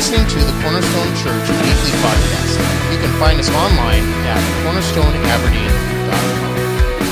listening to the Cornerstone Church Weekly Podcast. You can find us online at cornerstoneaberdeen.com.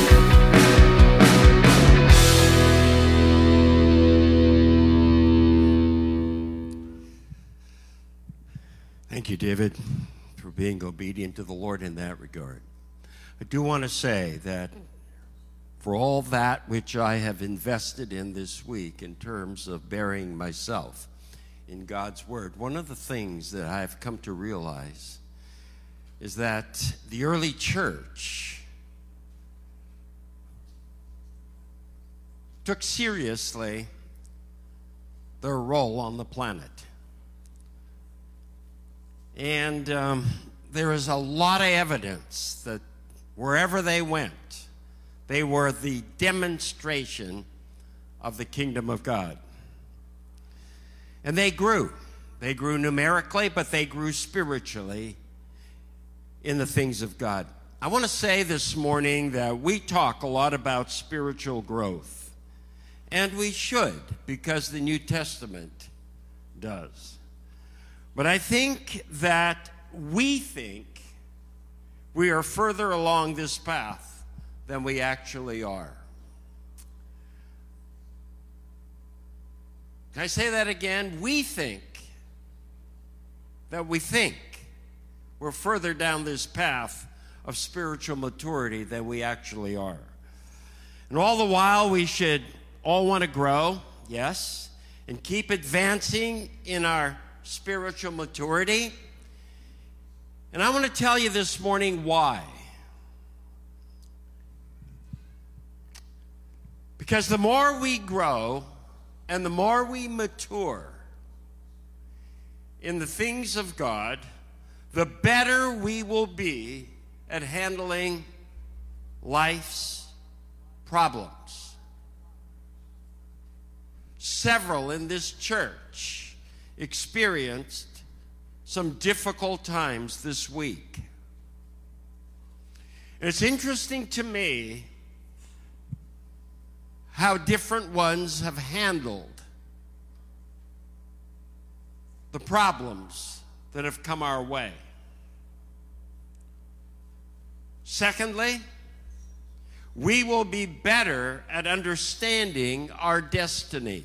Thank you, David, for being obedient to the Lord in that regard. I do want to say that for all that which I have invested in this week in terms of burying myself in God's Word, one of the things that I've come to realize is that the early church took seriously their role on the planet. And there is a lot of evidence that wherever they went, they were the demonstration of the kingdom of God. And they grew. They grew numerically, but they grew spiritually in the things of God. I want to say this morning that we talk a lot about spiritual growth. And we should, because the New Testament does. But I think that we think we are further along this path than we actually are. Can I say that again? We think we're further down this path of spiritual maturity than we actually are. And all the while, we should all want to grow, yes, and keep advancing in our spiritual maturity. And I want to tell you this morning why. Because the more we grow and the more we mature in the things of God, the better we will be at handling life's problems. Several in this church experienced some difficult times this week. And it's interesting to me how different ones have handled the problems that have come our way. Secondly, we will be better at understanding our destiny.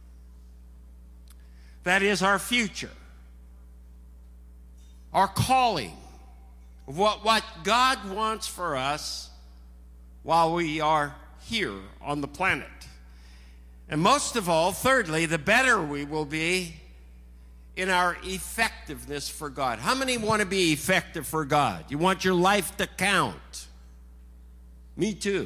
That is our future, our calling, what God wants for us while we are here on the planet. And most of all, thirdly, the better we will be in our effectiveness for God. How many want to be effective for God? You want your life to count? Me too.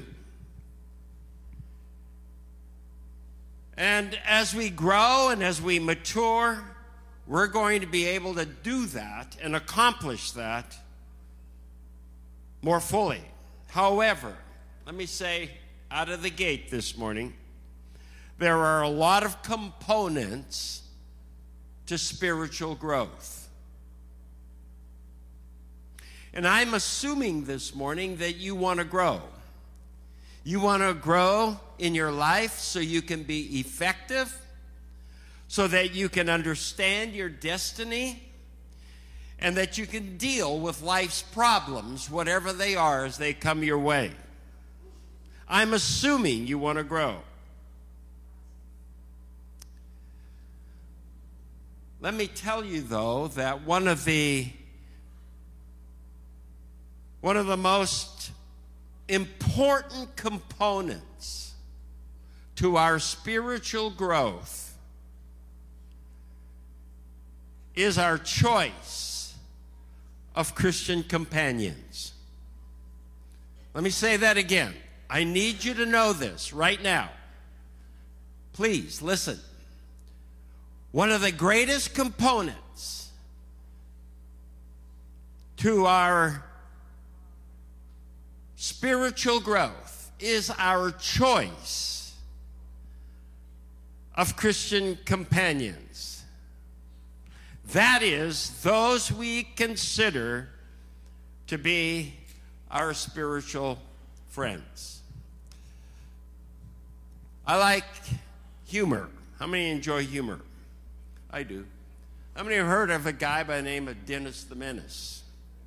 And as we grow and as we mature, we're going to be able to do that and accomplish that more fully. However, let me say out of the gate this morning, there are a lot of components to spiritual growth. And I'm assuming this morning that you want to grow. You want to grow in your life so you can be effective, so that you can understand your destiny, and that you can deal with life's problems, whatever they are, as they come your way. I'm assuming you want to grow. Let me tell you, though, that one of the most important components to our spiritual growth is our choice of Christian companions. Let me say that again. I need you to know this right now. Please listen. One of the greatest components to our spiritual growth is our choice of Christian companions. That is, those we consider to be our spiritual friends. I like humor. How many enjoy humor? I do. How many have heard of a guy by the name of Dennis the Menace?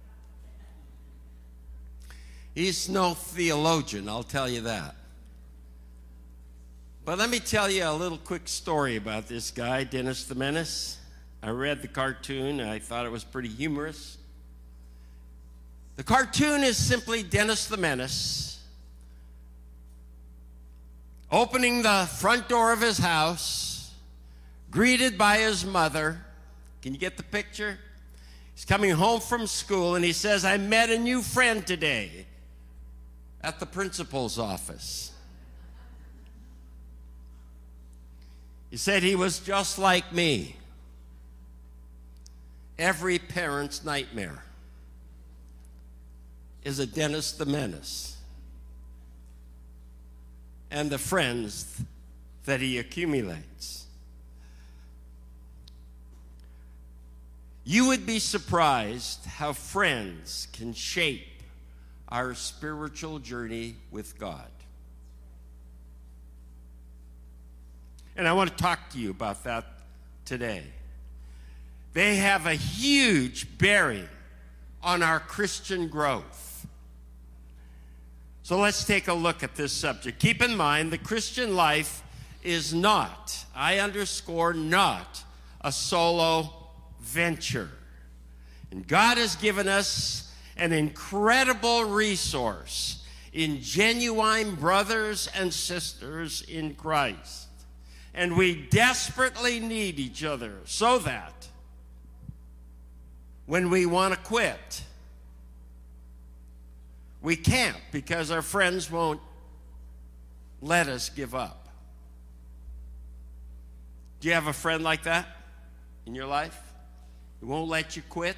He's no theologian, I'll tell you that. But let me tell you a little quick story about this guy, Dennis the Menace. I read the cartoon, and I thought it was pretty humorous. The cartoon is simply Dennis the Menace opening the front door of his house, greeted by his mother. Can you get the picture? He's coming home from school, and he says, "I met a new friend today at the principal's office." He said he was just like me. Every parent's nightmare is a Dennis the Menace and the friends that he accumulates. You would be surprised how friends can shape our spiritual journey with God. And I want to talk to you about that today. They have a huge bearing on our Christian growth. So let's take a look at this subject. Keep in mind, the Christian life is not, I underscore not, a solo venture. And God has given us an incredible resource in genuine brothers and sisters in Christ. And we desperately need each other so that when we want to quit, we can't, because our friends won't let us give up. Do you have a friend like that in your life? Who won't let you quit?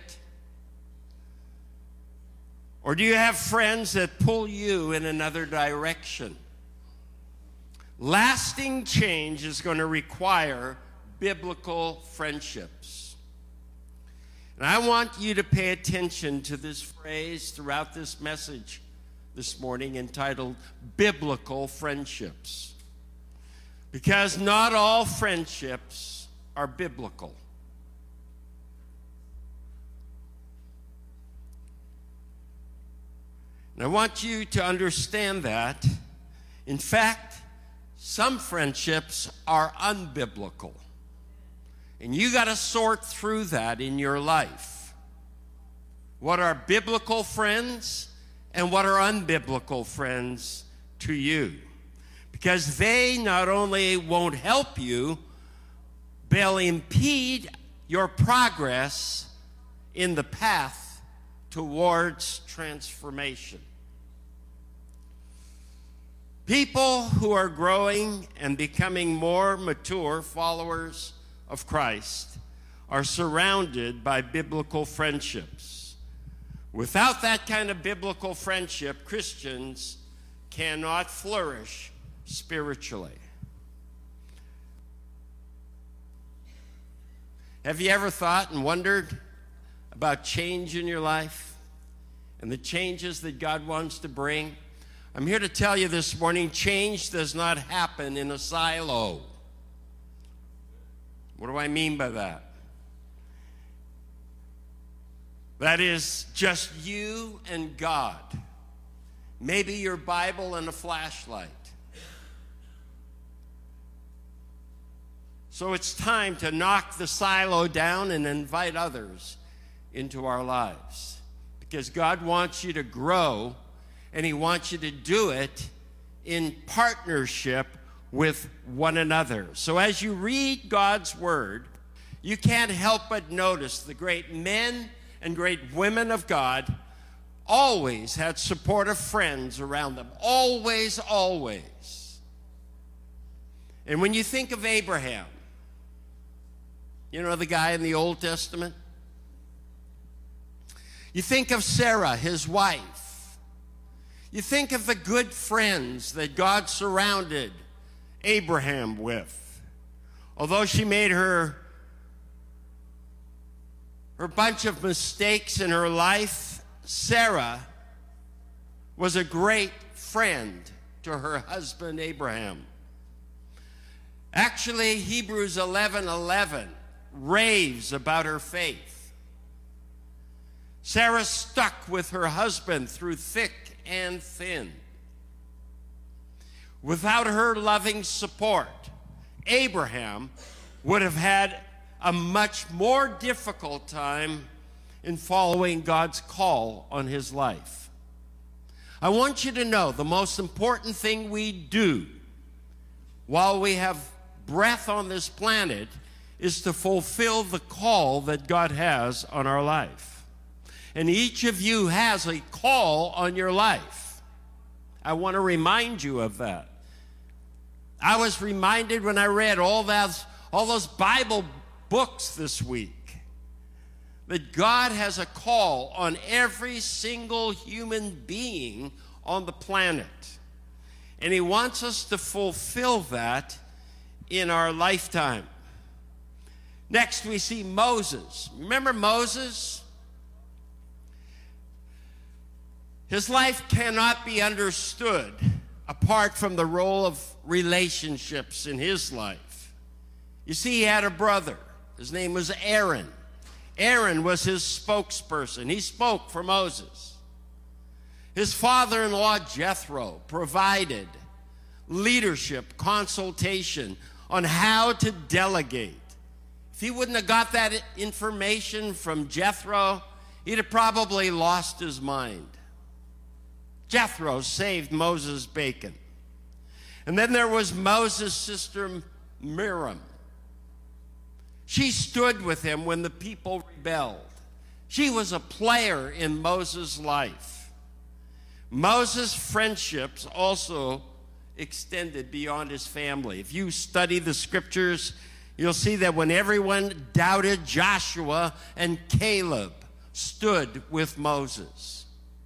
Or do you have friends that pull you in another direction? Lasting change is going to require biblical friendships. And I want you to pay attention to this phrase throughout this message this morning entitled biblical friendships. Because not all friendships are biblical. And I want you to understand that, in fact, some friendships are unbiblical. And you got to sort through that in your life. What are biblical friends and what are unbiblical friends to you? Because they not only won't help you, they'll impede your progress in the path towards transformation. People who are growing and becoming more mature followers of Christ are surrounded by biblical friendships. Without that kind of biblical friendship, Christians cannot flourish spiritually. Have you ever thought and wondered about change in your life and the changes that God wants to bring? I'm here to tell you this morning, change does not happen in a silo. What do I mean by that? That is just you and God. Maybe your Bible and a flashlight. So it's time to knock the silo down and invite others into our lives. Because God wants you to grow, and He wants you to do it in partnership with one another. So as you read God's Word, you can't help but notice the great men and great women of God always had supportive friends around them. Always, always. And when you think of Abraham, you know, the guy in the Old Testament? You think of Sarah, his wife. You think of the good friends that God surrounded Abraham with. Although she made her bunch of mistakes in her life, Sarah was a great friend to her husband Abraham. Actually, Hebrews 11:11 raves about her faith. Sarah stuck with her husband through thick and thin. Without her loving support, Abraham would have had a much more difficult time in following God's call on his life. I want you to know the most important thing we do while we have breath on this planet is to fulfill the call that God has on our life. And each of you has a call on your life. I want to remind you of that. I was reminded when I read all those Bible books this week that God has a call on every single human being on the planet. And he wants us to fulfill that in our lifetime. Next, we see Moses. Remember Moses? His life cannot be understood apart from the role of relationships in his life. You see, he had a brother. His name was Aaron. Aaron was his spokesperson. He spoke for Moses. His father-in-law, Jethro, provided leadership, consultation on how to delegate. If he wouldn't have got that information from Jethro, he'd have probably lost his mind. Jethro saved Moses' bacon. And then there was Moses' sister Miriam. She stood with him when the people rebelled. She was a player in Moses' life. Moses' friendships also extended beyond his family. If you study the scriptures, you'll see that when everyone doubted, Joshua and Caleb stood with Moses.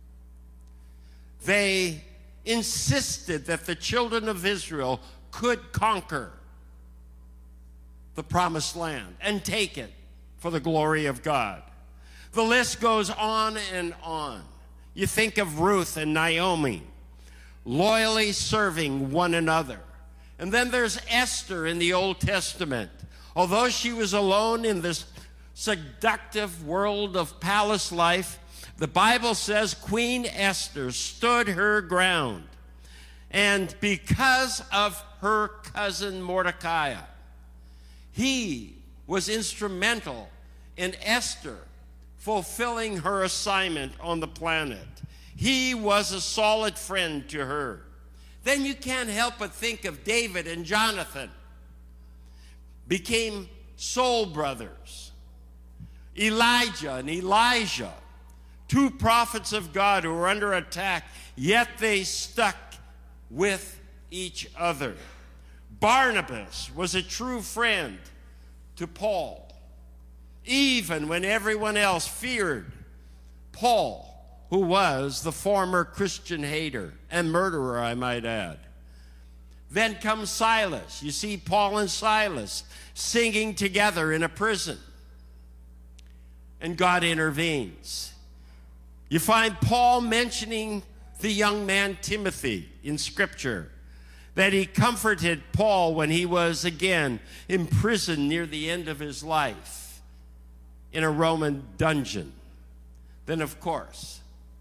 They insisted that the children of Israel could conquer the promised land and take it for the glory of God. The list goes on and on. You think of Ruth and Naomi, loyally serving one another. And then there's Esther in the Old Testament. Although she was alone in this seductive world of palace life, the Bible says Queen Esther stood her ground. And because of her cousin Mordecai, he was instrumental in Esther fulfilling her assignment on the planet. He was a solid friend to her. Then you can't help but think of David and Jonathan. Became soul brothers. Elijah and Elijah, two prophets of God who were under attack, yet they stuck with each other. Barnabas was a true friend to Paul, even when everyone else feared Paul, who was the former Christian hater and murderer, I might add. Then comes Silas. You see Paul and Silas singing together in a prison, and God intervenes. You find Paul mentioning the young man Timothy in Scripture, that he comforted Paul when he was again imprisoned near the end of his life in a Roman dungeon. Then, of course,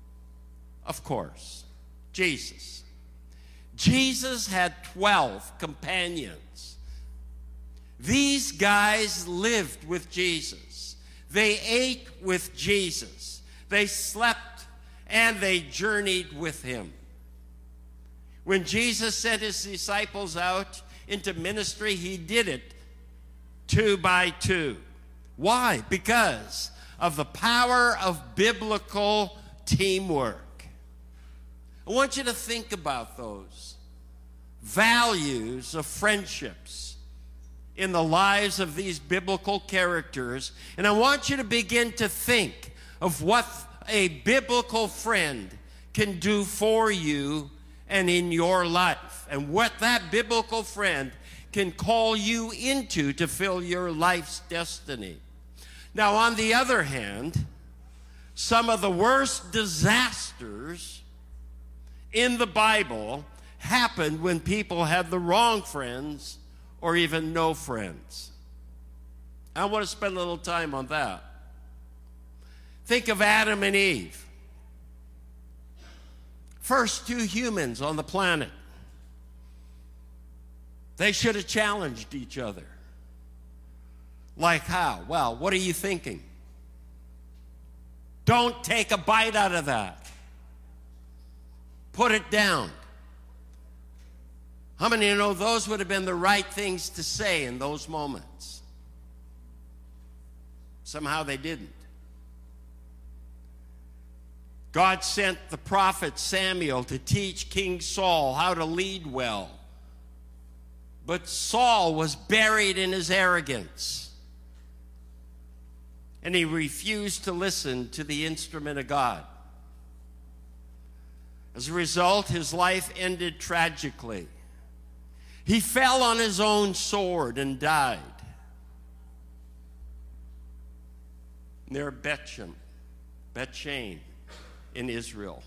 Jesus. Jesus had 12 companions. These guys lived with Jesus. They ate with Jesus. They slept and they journeyed with him. When Jesus sent his disciples out into ministry, he did it 2 by 2. Why? Because of the power of biblical teamwork. I want you to think about those values of friendships in the lives of these biblical characters. And I want you to begin to think of what a biblical friend can do for you and in your life, and what that biblical friend can call you into to fill your life's destiny. Now, on the other hand, some of the worst disasters in the Bible happened when people had the wrong friends or even no friends. I want to spend a little time on that. Think of Adam and Eve. First two humans on the planet. They should have challenged each other. Like how? Well, what are you thinking? Don't take a bite out of that. Put it down. How many of you know those would have been the right things to say in those moments? Somehow they didn't. God sent the prophet Samuel to teach King Saul how to lead well. But Saul was buried in his arrogance. And he refused to listen to the instrument of God. As a result, his life ended tragically. He fell on his own sword and died. Near Bethshan in Israel.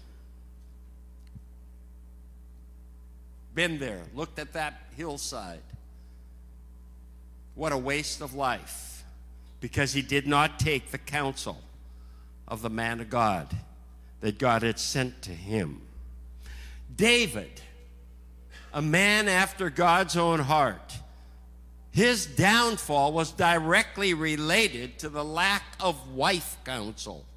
Been there, looked at that hillside. What a waste of life, because he did not take the counsel of the man of God that God had sent to him. David, a man after God's own heart, his downfall was directly related to the lack of wife counsel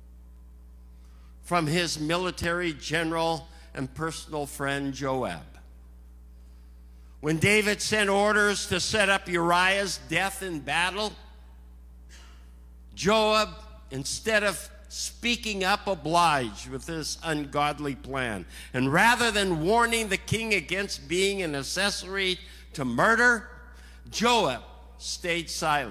from his military general and personal friend Joab. When David sent orders to set up Uriah's death in battle, Joab, instead of speaking up, obliged with this ungodly plan. And rather than warning the king against being an accessory to murder, Joab stayed silent.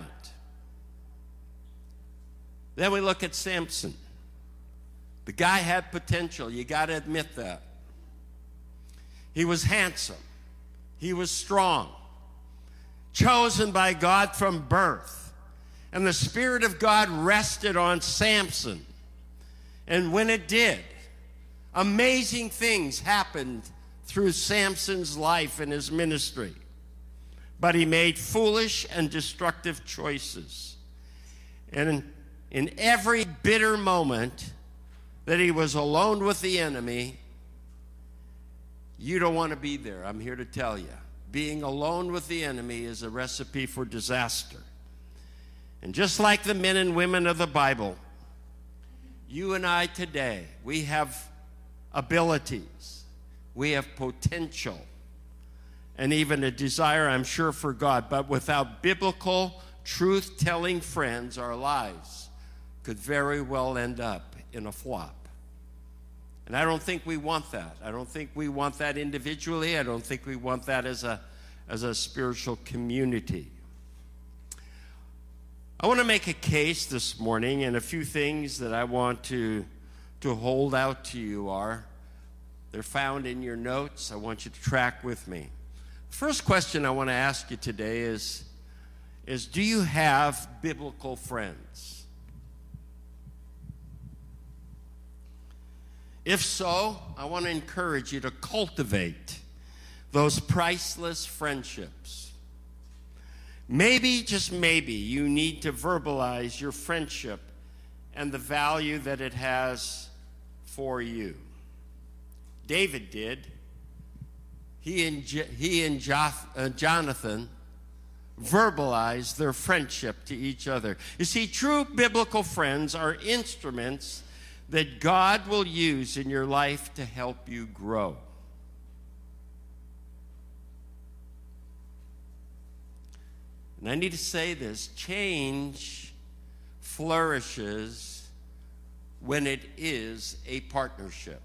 Then we look at Samson. The guy had potential, you got to admit that. He was handsome. He was strong, chosen by God from birth. And the Spirit of God rested on Samson. And when it did, amazing things happened through Samson's life and his ministry. But he made foolish and destructive choices. And in every bitter moment that he was alone with the enemy, you don't want to be there, I'm here to tell you. Being alone with the enemy is a recipe for disaster. And just like the men and women of the Bible, you and I today, we have abilities, we have potential, and even a desire, I'm sure, for God. But without biblical, truth-telling friends, our lives could very well end up in a flop. And I don't think we want that. I don't think we want that individually. I don't think we want that as a spiritual community. I want to make a case this morning, and a few things that I want to hold out to you they're found in your notes. I want you to track with me. First question I want to ask you today is do you have biblical friends? If so, I want to encourage you to cultivate those priceless friendships. Maybe, just maybe, you need to verbalize your friendship and the value that it has for you. David did. He and Jonathan verbalized their friendship to each other. You see, true biblical friends are instruments that God will use in your life to help you grow. And I need to say this, change flourishes when it is a partnership.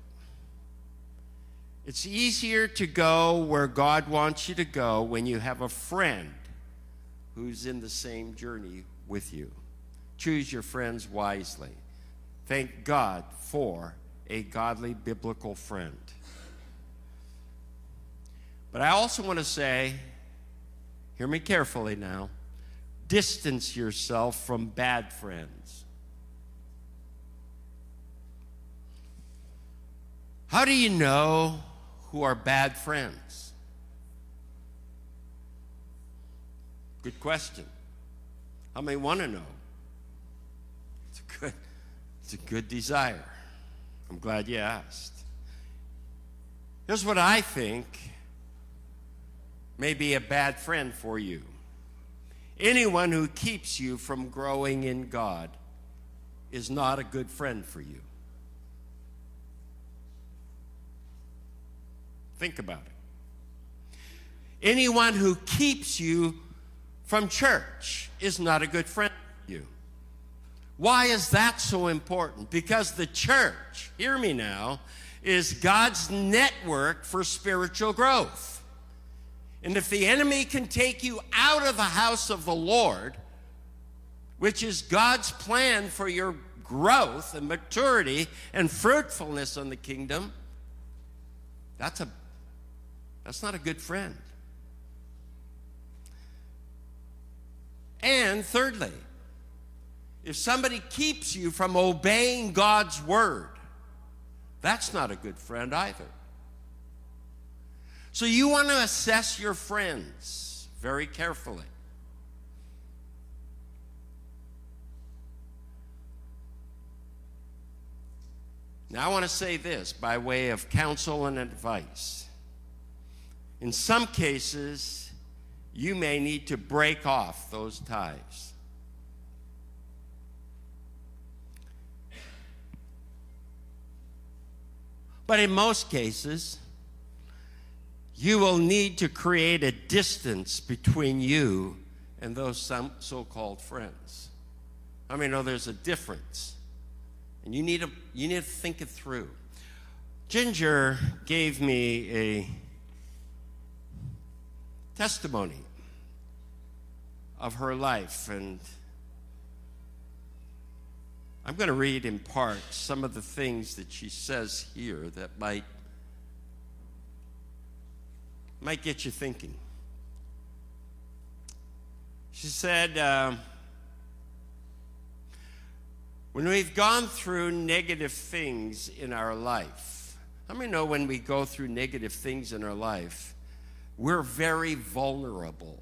It's easier to go where God wants you to go when you have a friend who's in the same journey with you. Choose your friends wisely. Thank God for a godly biblical friend. But I also want to say, hear me carefully now, distance yourself from bad friends. How do you know who are bad friends? Good question. How many want to know? It's a good desire. I'm glad you asked. Here's what I think may be a bad friend for you. Anyone who keeps you from growing in God is not a good friend for you. Think about it. Anyone who keeps you from church is not a good friend for you. Why is that so important? Because the church, hear me now, is God's network for spiritual growth. And if the enemy can take you out of the house of the Lord, which is God's plan for your growth and maturity and fruitfulness in the kingdom, that's not a good friend. And thirdly, if somebody keeps you from obeying God's word, that's not a good friend either. So you want to assess your friends very carefully. Now I want to say this by way of counsel and advice. In some cases, you may need to break off those ties. But in most cases, you will need to create a distance between you and those so-called friends. I mean, there's a difference. And you need to think it through. Ginger gave me a testimony of her life, and I'm going to read in part some of the things that she says here that might get you thinking. She said, when we've gone through negative things in our life, how many know when we go through negative things in our life, we're very vulnerable?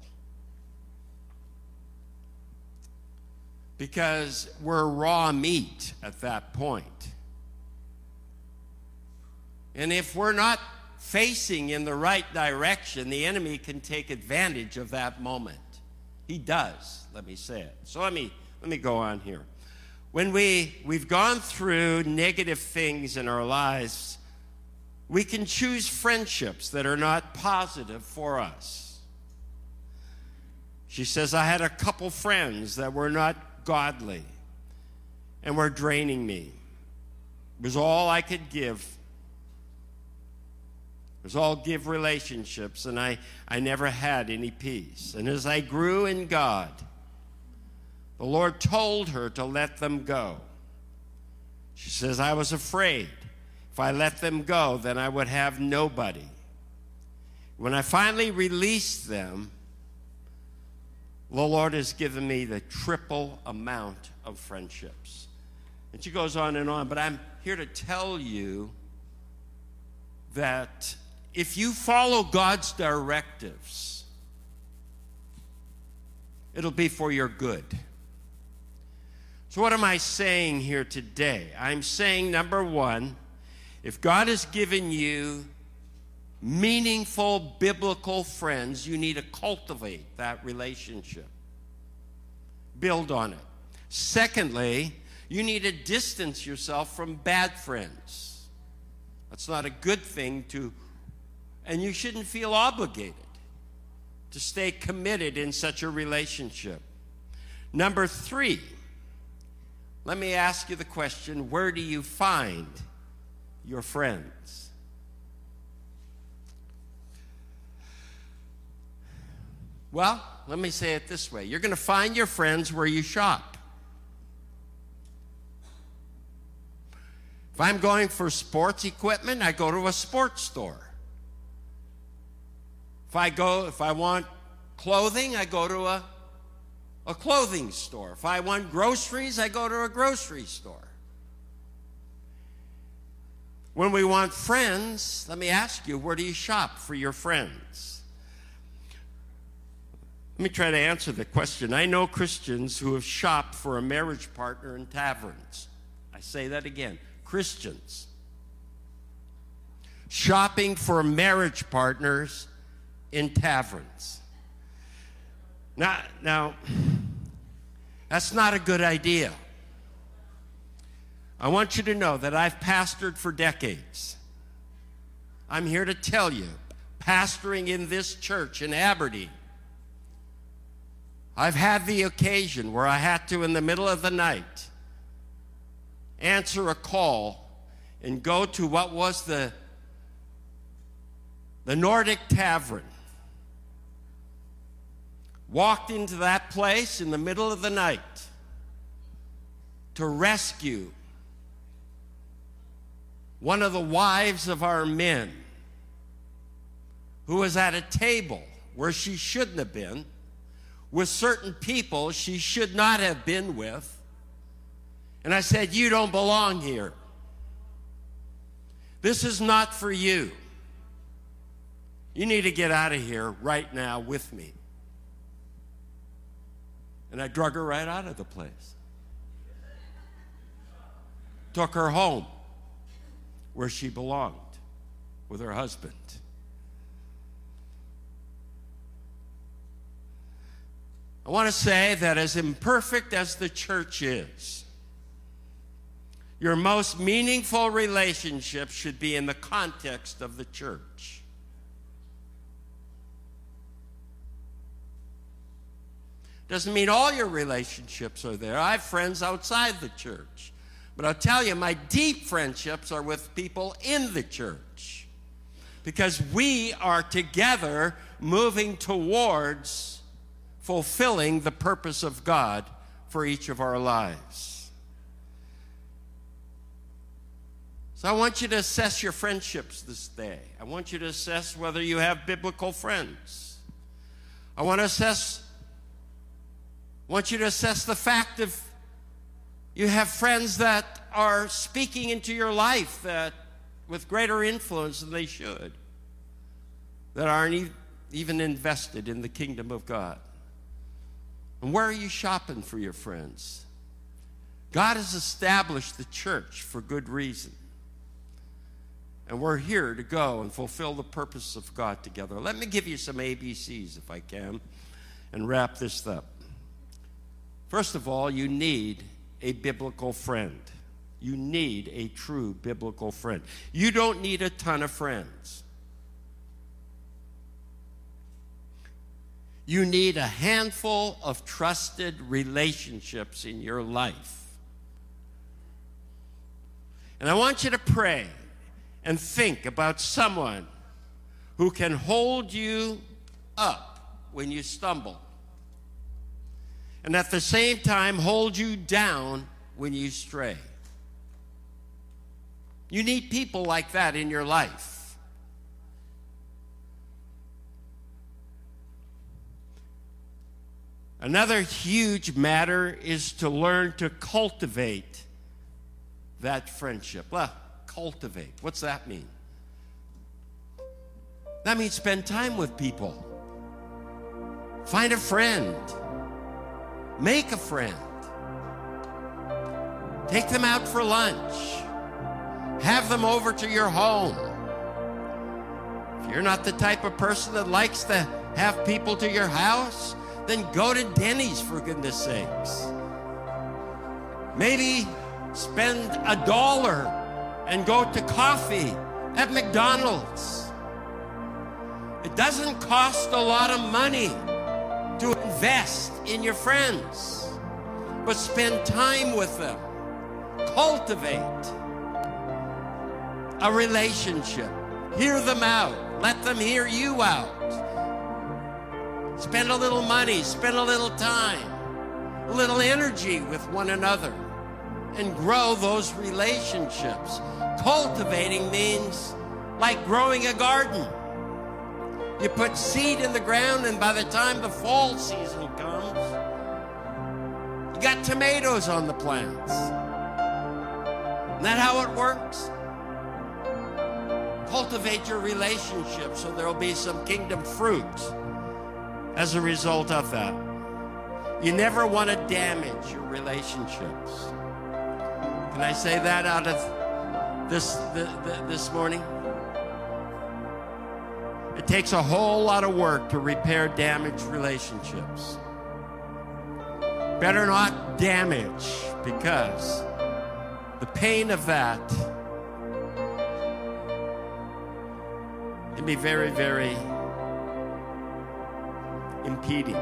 Because we're raw meat at that point. And if we're not facing in the right direction, the enemy can take advantage of that moment. He does, let me say it. So let me go on here. When we've gone through negative things in our lives, we can choose friendships that are not positive for us. She says, I had a couple friends that were not godly and were draining me. It was all I could give. It was all give relationships, and I never had any peace. And as I grew in God, the Lord told her to let them go. She says, I was afraid if I let them go, then I would have nobody. When I finally released them, the Lord has given me the triple amount of friendships. And she goes on and on, but I'm here to tell you that if you follow God's directives, it'll be for your good. So what am I saying here today? I'm saying, number one, if God has given you meaningful biblical friends, you need to cultivate that relationship. Build on it. Secondly, you need to distance yourself from bad friends. That's not a good thing and you shouldn't feel obligated to stay committed in such a relationship. Number three, let me ask you the question, where do you find your friends? Well, let me say it this way. You're going to find your friends where you shop. If I'm going for sports equipment, I go to a sports store. If I want clothing, I go to a clothing store. If I want groceries, I go to a grocery store. When we want friends, let me ask you, where do you shop for your friends? Let me try to answer the question. I know Christians who have shopped for a marriage partner in taverns. I say that again. Christians shopping for marriage partners in taverns. Now, that's not a good idea. I want you to know that I've pastored for decades. I'm here to tell you, pastoring in this church in Aberdeen, I've had the occasion where I had to, in the middle of the night, answer a call and go to what was the Nordic Tavern. Walked into that place in the middle of the night to rescue one of the wives of our men who was at a table where she shouldn't have been, with certain people she should not have been with. And I said, "You don't belong here. This is not for you. You need to get out of here right now with me." And I drug her right out of the place. Took her home where she belonged with her husband. I want to say that as imperfect as the church is, your most meaningful relationship should be in the context of the church. Doesn't mean all your relationships are there. I have friends outside the church. But I'll tell you, my deep friendships are with people in the church, because we are together moving towards fulfilling the purpose of God for each of our lives. So I want you to assess your friendships this day. I want you to assess whether you have biblical friends. I want you to assess the fact of you have friends that are speaking into your life that with greater influence than they should, that aren't even invested in the kingdom of God. And where are you shopping for your friends? God has established the church for good reason. And we're here to go and fulfill the purpose of God together. Let me give you some ABCs, if I can, and wrap this up. First of all, you need a biblical friend. You need a true biblical friend. You don't need a ton of friends. You need a handful of trusted relationships in your life. And I want you to pray and think about someone who can hold you up when you stumble, and at the same time hold you down when you stray. You need people like that in your life. Another huge matter is to learn to cultivate that friendship. Well, cultivate. What's that mean? That means spend time with people. Find a friend. Make a friend. Take them out for lunch. Have them over to your home. If you're not the type of person that likes to have people to your house, then go to Denny's, for goodness sakes. Maybe spend $1 and go to coffee at McDonald's. It doesn't cost a lot of money to invest in your friends, but spend time with them. Cultivate a relationship. Hear them out. Let them hear you out. Spend a little money, spend a little time, a little energy with one another, and grow those relationships. Cultivating means like growing a garden. You put seed in the ground, and by the time the fall season comes, you got tomatoes on the plants. Isn't that how it works? Cultivate your relationship so there'll be some kingdom fruit as a result of that. You never want to damage your relationships. Can I say that out of this morning? It takes a whole lot of work to repair damaged relationships. Better not damage, because the pain of that can be very, very impeding.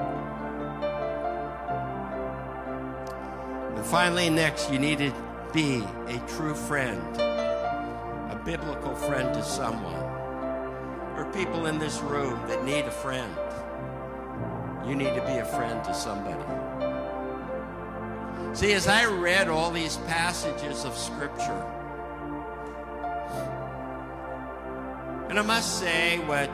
And finally, next, you need to be a true friend, a biblical friend to someone. There are people in this room that need a friend. You need to be a friend to somebody. See, as I read all these passages of Scripture, and I must say what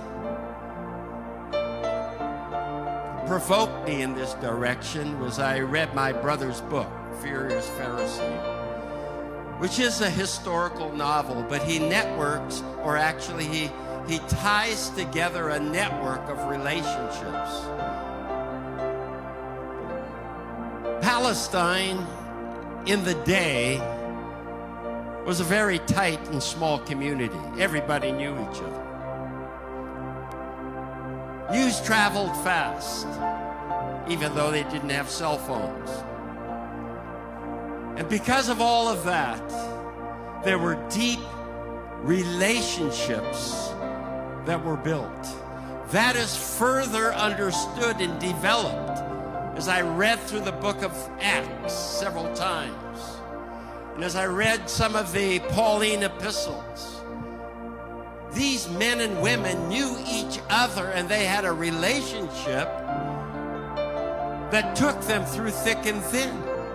provoked me in this direction was I read my brother's book, Furious Pharisee, which is a historical novel, but he networks, or actually he ties together a network of relationships. Palestine in the day was a very tight and small community. Everybody knew each other. News traveled fast, even though they didn't have cell phones. And because of all of that, there were deep relationships that were built. That is further understood and developed as I read through the book of Acts several times. And as I read some of the Pauline epistles, these men and women knew each other, and they had a relationship that took them through thick and thin.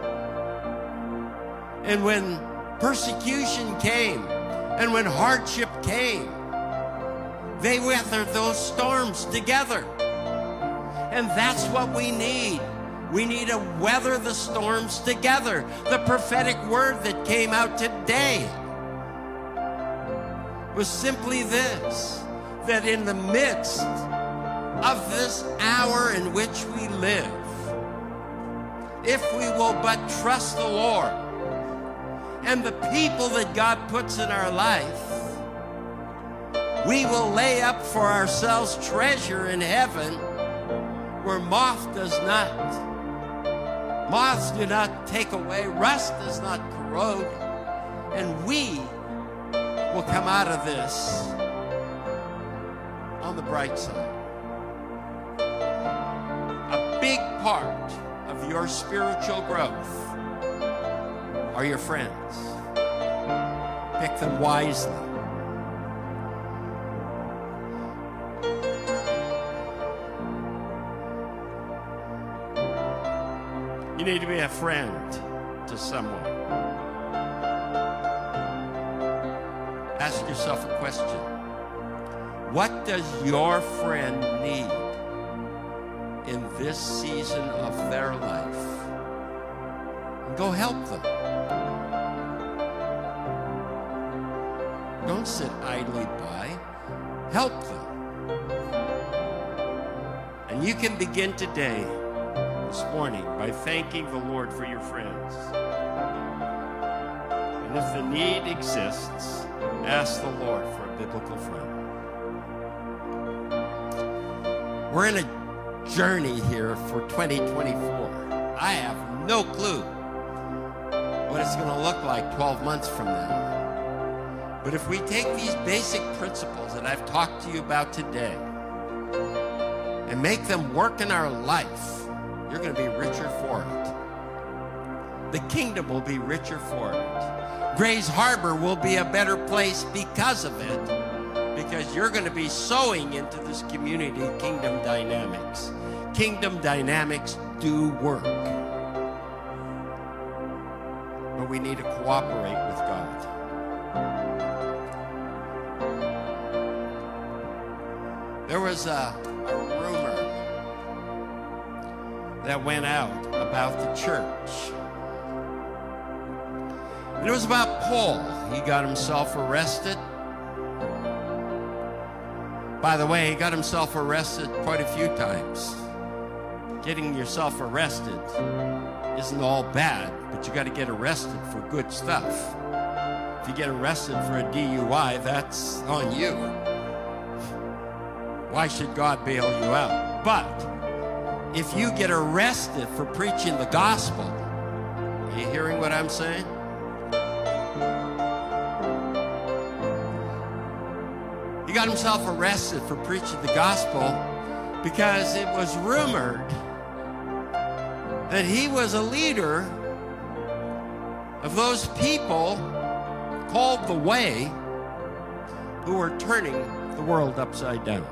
And when persecution came, and when hardship came, they weathered those storms together. And that's what we need. We need to weather the storms together. The prophetic word that came out today was simply this, that in the midst of this hour in which we live, if we will but trust the Lord and the people that God puts in our life, we will lay up for ourselves treasure in heaven where moths do not take away, rust does not corrode, and we will come out of this on the bright side. A big part of your spiritual growth are your friends. Pick them wisely. You need to be a friend to someone. Ask yourself a question. What does your friend need in this season of their life? And go help them. Don't sit idly by. Help them. And you can begin today, this morning, by thanking the Lord for your friends. And if the need exists, ask the Lord for a biblical friend. We're in a journey here for 2024. I have no clue what it's going to look like 12 months from now. But if we take these basic principles that I've talked to you about today and make them work in our life, you're going to be richer for it. The kingdom will be richer for it. Grays Harbor will be a better place because of it, because you're going to be sowing into this community kingdom dynamics. Kingdom dynamics do work. But we need to cooperate with God. There was a rumor that went out about the church. And it was about Paul. He got himself arrested. By the way, he got himself arrested quite a few times. Getting yourself arrested isn't all bad, but you got to get arrested for good stuff. If you get arrested for a DUI, that's on you. Why should God bail you out? But if you get arrested for preaching the gospel, are you hearing what I'm saying? He got himself arrested for preaching the gospel because it was rumored that he was a leader of those people called the Way who were turning the world upside down.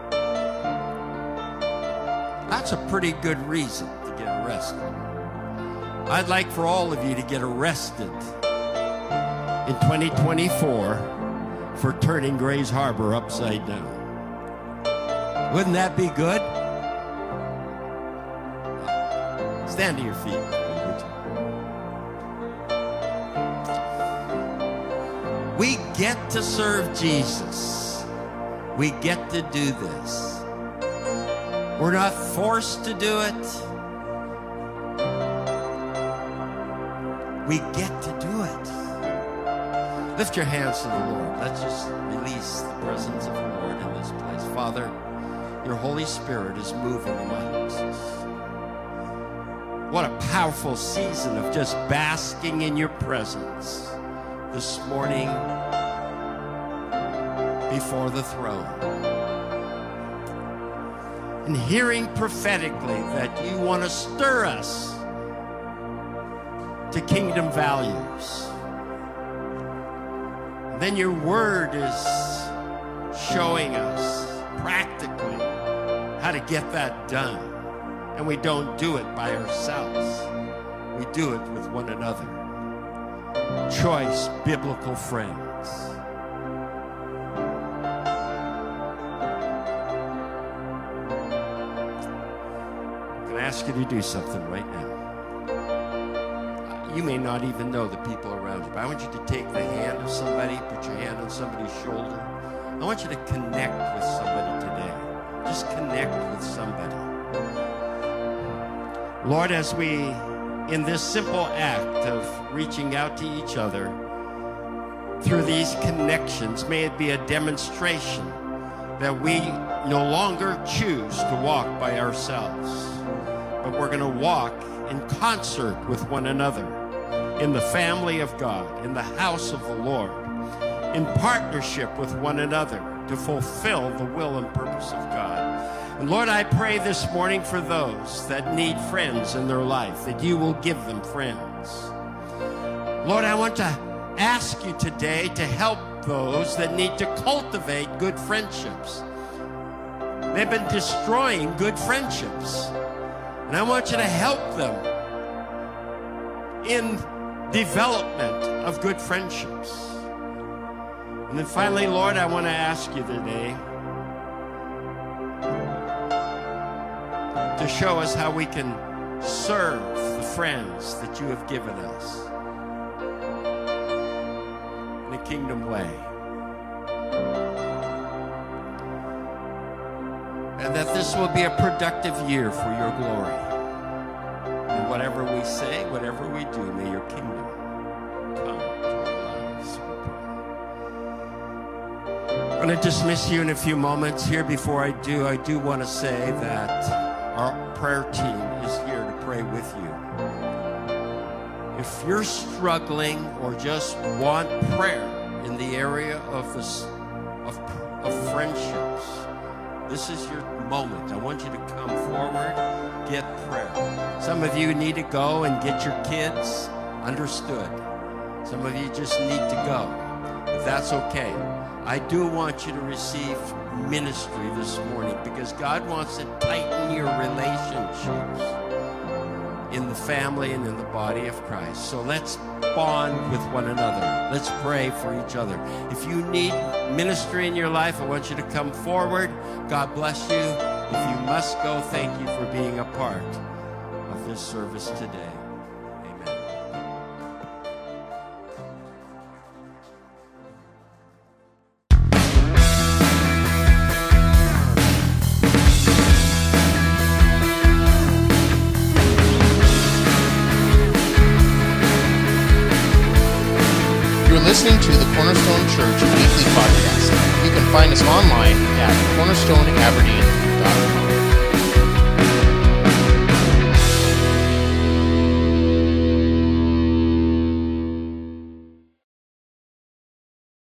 That's a pretty good reason to get arrested. I'd like for all of you to get arrested in 2024 for turning Grays Harbor upside down. Wouldn't that be good? Stand to your feet. We get to serve Jesus. We get to do this. We're not forced to do it. We get to do it. Lift your hands to the Lord. Let's just release the presence of the Lord in this place. Father, your Holy Spirit is moving among us. What a powerful season of just basking in your presence this morning before the throne. And hearing prophetically that you want to stir us to kingdom values. Then your word is showing us practically how to get that done. And we don't do it by ourselves. We do it with one another. Choice biblical friends. I'm going to ask you to do something right now. You may not even know the people around you, but I want you to take the hand of somebody, put your hand on somebody's shoulder. I want you to connect with somebody today. Just connect with somebody. Lord, as we, in this simple act of reaching out to each other, through these connections, may it be a demonstration that we no longer choose to walk by ourselves, but we're going to walk in concert with one another, in the family of God, in the house of the Lord, in partnership with one another to fulfill the will and purpose of God. And Lord, I pray this morning for those that need friends in their life, that you will give them friends. Lord, I want to ask you today to help those that need to cultivate good friendships. They've been destroying good friendships. And I want you to help them in development of good friendships. And then finally, Lord, I want to ask you today to show us how we can serve the friends that you have given us in a kingdom way. And that this will be a productive year for your glory. And whatever we say, whatever we do, may your kingdom come to our lives. I'm going to dismiss you in a few moments. Here, before I do want to say that our prayer team is here to pray with you. If you're struggling or just want prayer in the area of friendships, this is your moment. I want you to come forward, get prayer. Some of you need to go and get your kids. Understood. Some of you just need to go. But that's okay. I do want you to receive ministry this morning because God wants to tighten your relationships in the family and in the body of Christ. So let's bond with one another. Let's pray for each other. If you need ministry in your life, I want you to come forward. God bless you. If you must go, thank you for being a part of this service today. Amen. listening to the Cornerstone Church Weekly Podcast. You can find us online at cornerstoneaberdeen.com.